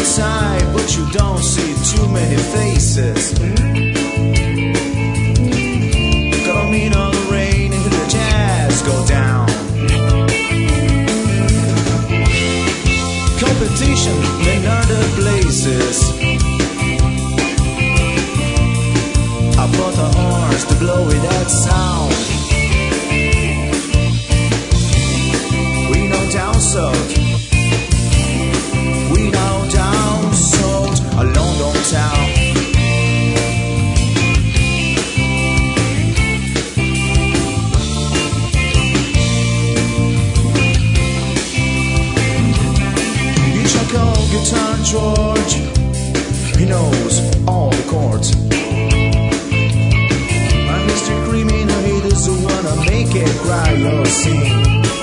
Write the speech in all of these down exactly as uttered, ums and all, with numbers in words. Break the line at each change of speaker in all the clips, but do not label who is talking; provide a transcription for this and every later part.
inside, but you don't see too many faces. Come in on the rain and the jazz go down. Competition in other places. I bought a horse to blow with that sound. We know down south. We know down south, a London town. You check out Guitar George. He knows all the chords. My Mister Criminal, he doesn't wanna make it cry or sing.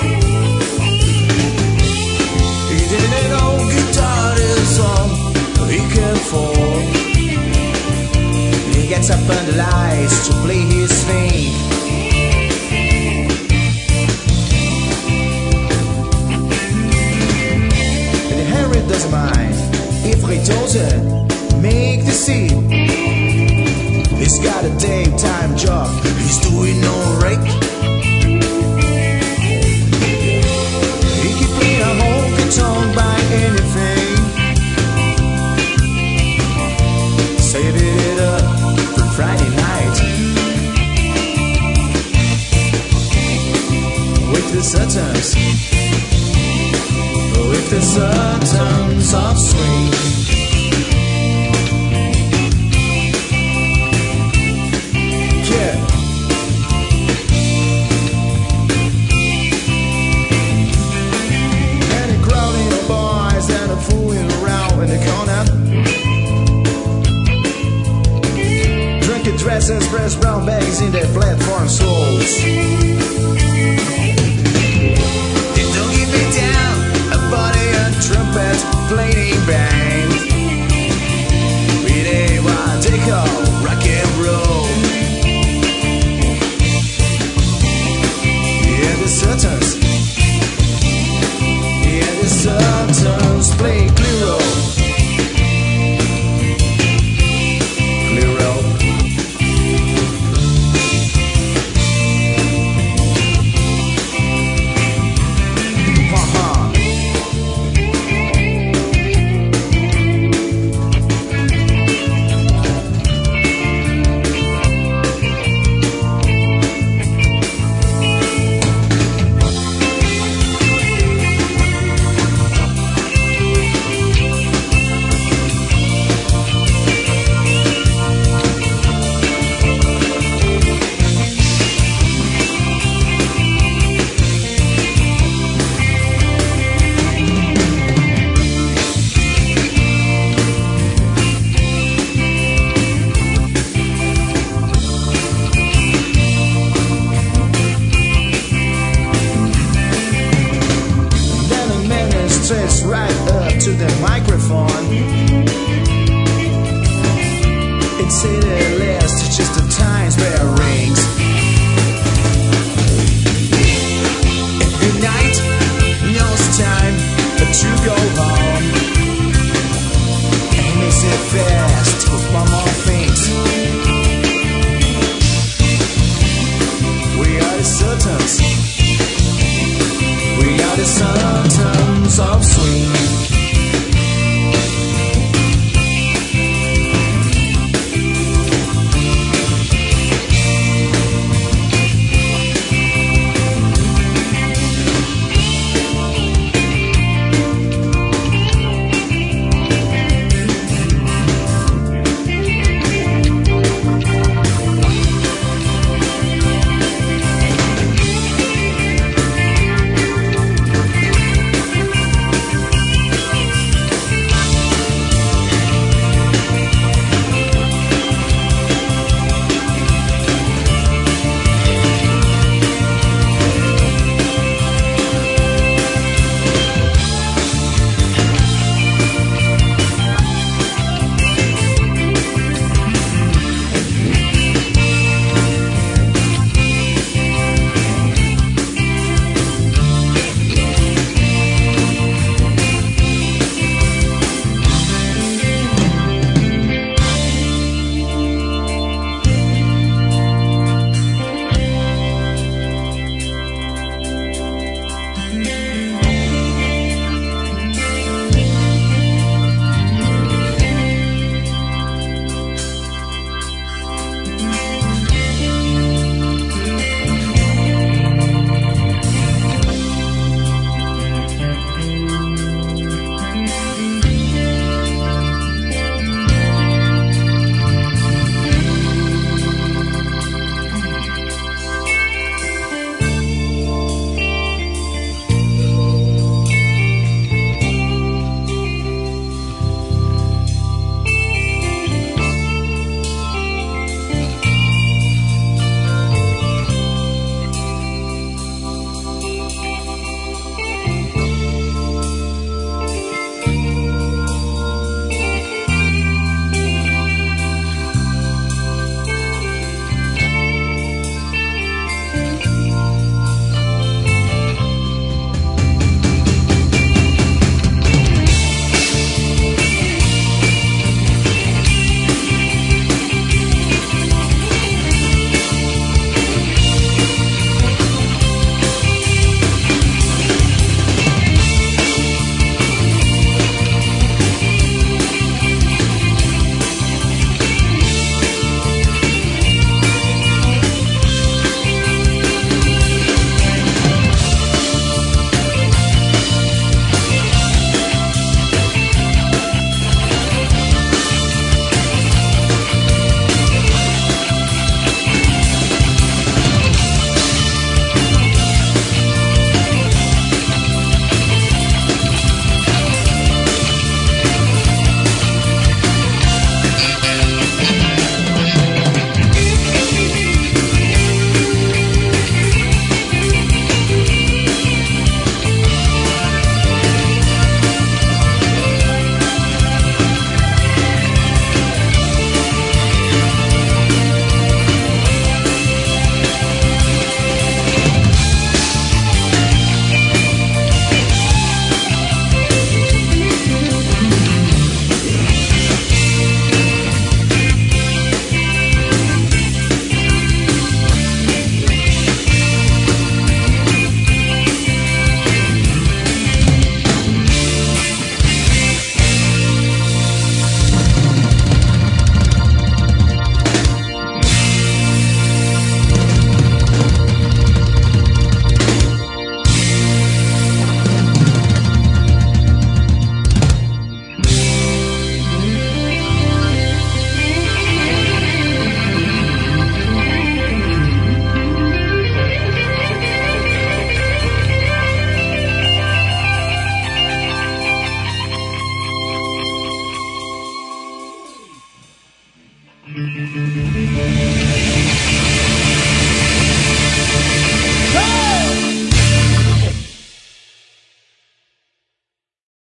He didn't know guitar is all he can afford. He gets up under lights to play his thing. And Henry doesn't mind if he doesn't make the scene. He's got a daytime job, he's doing alright. He can play a honky tonk by anything. Save it up for Friday night with the Sultans, with the Sultans of Swing. Dresses, press brown bags in their platform soles. They don't give me down, a body and trumpet playing band. With a what they call rock and roll. Yeah, the Sultans. Yeah, the Sultans play Clearo. Right